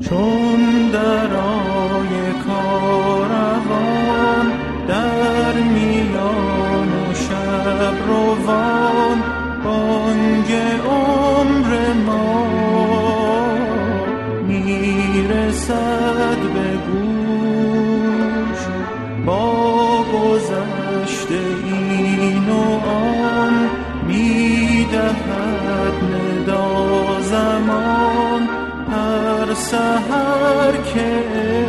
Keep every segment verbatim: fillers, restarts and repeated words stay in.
چون درای کاروان در میان شب روان بانگ عمر ما میرسد به گوش، با گذشته این و آن میدهد ندا زمان. هر سحر که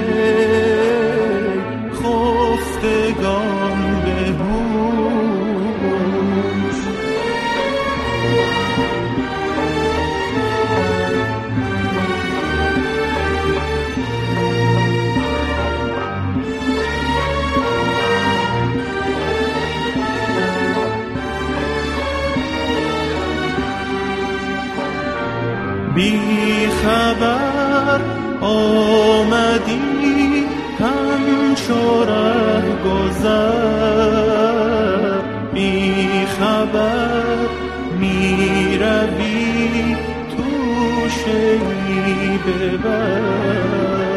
خفتگان به هوش، بی خبر آمدی همچو رهگذر، بی خبر می روی توشه‌ای ببر.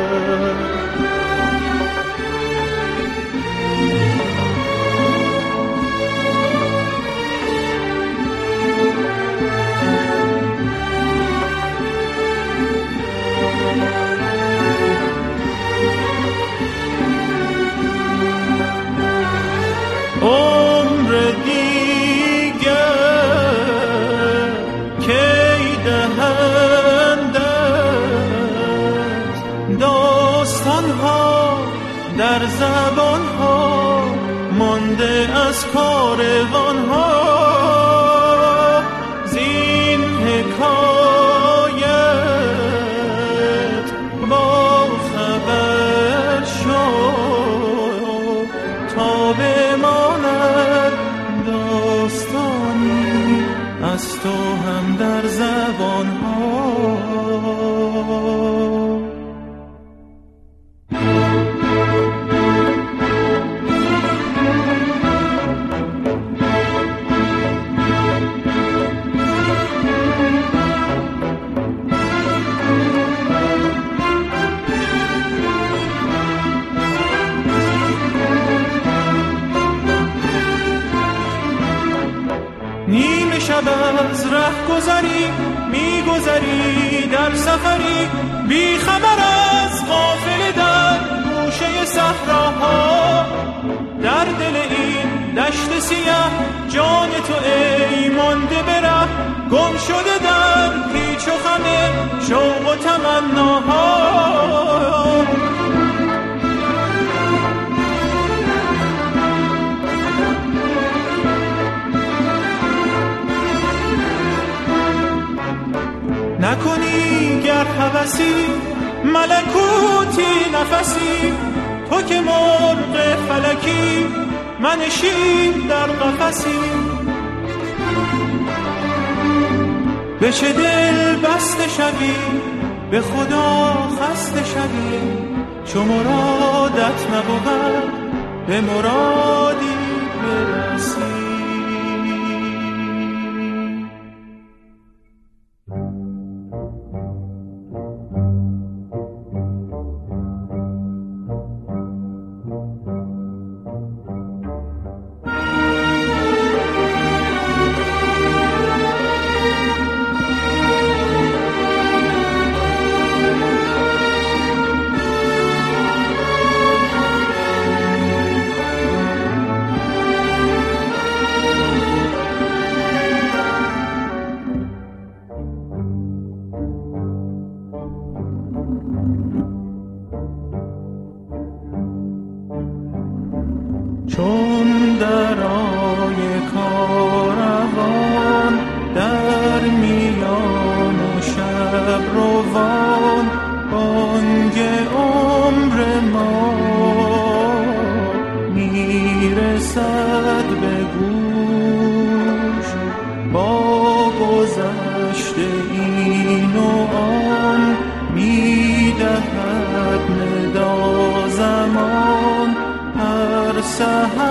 عمر دیگر کی دهندت داستان‌ها در زبان‌ها مانده از کاروان‌ها. زین حکایت با خبر شد تا بماند داستانی از تو هم در زبان‌ها. نیمه شب از ره گذری میگذری در سفری، بی خبر از قافله در گوشه صحراها. در دل این دشت سیاه جان تو ای مانده به ره، گم شده در پیچ و خم شوق و تمناها. نکنی گر هوسی ملکوتی نفسی، تو که مرغ فلکی منشین در قفسی. به چه دل بسته شوی به خدا خسته شوی، چو مرادت نبود به مرادی برسی. چون درای کاروان در میان شب روان بانگ عمر ما میرسد به گوش، با گذشته این و آن میدهد ندا زمان. هر سحر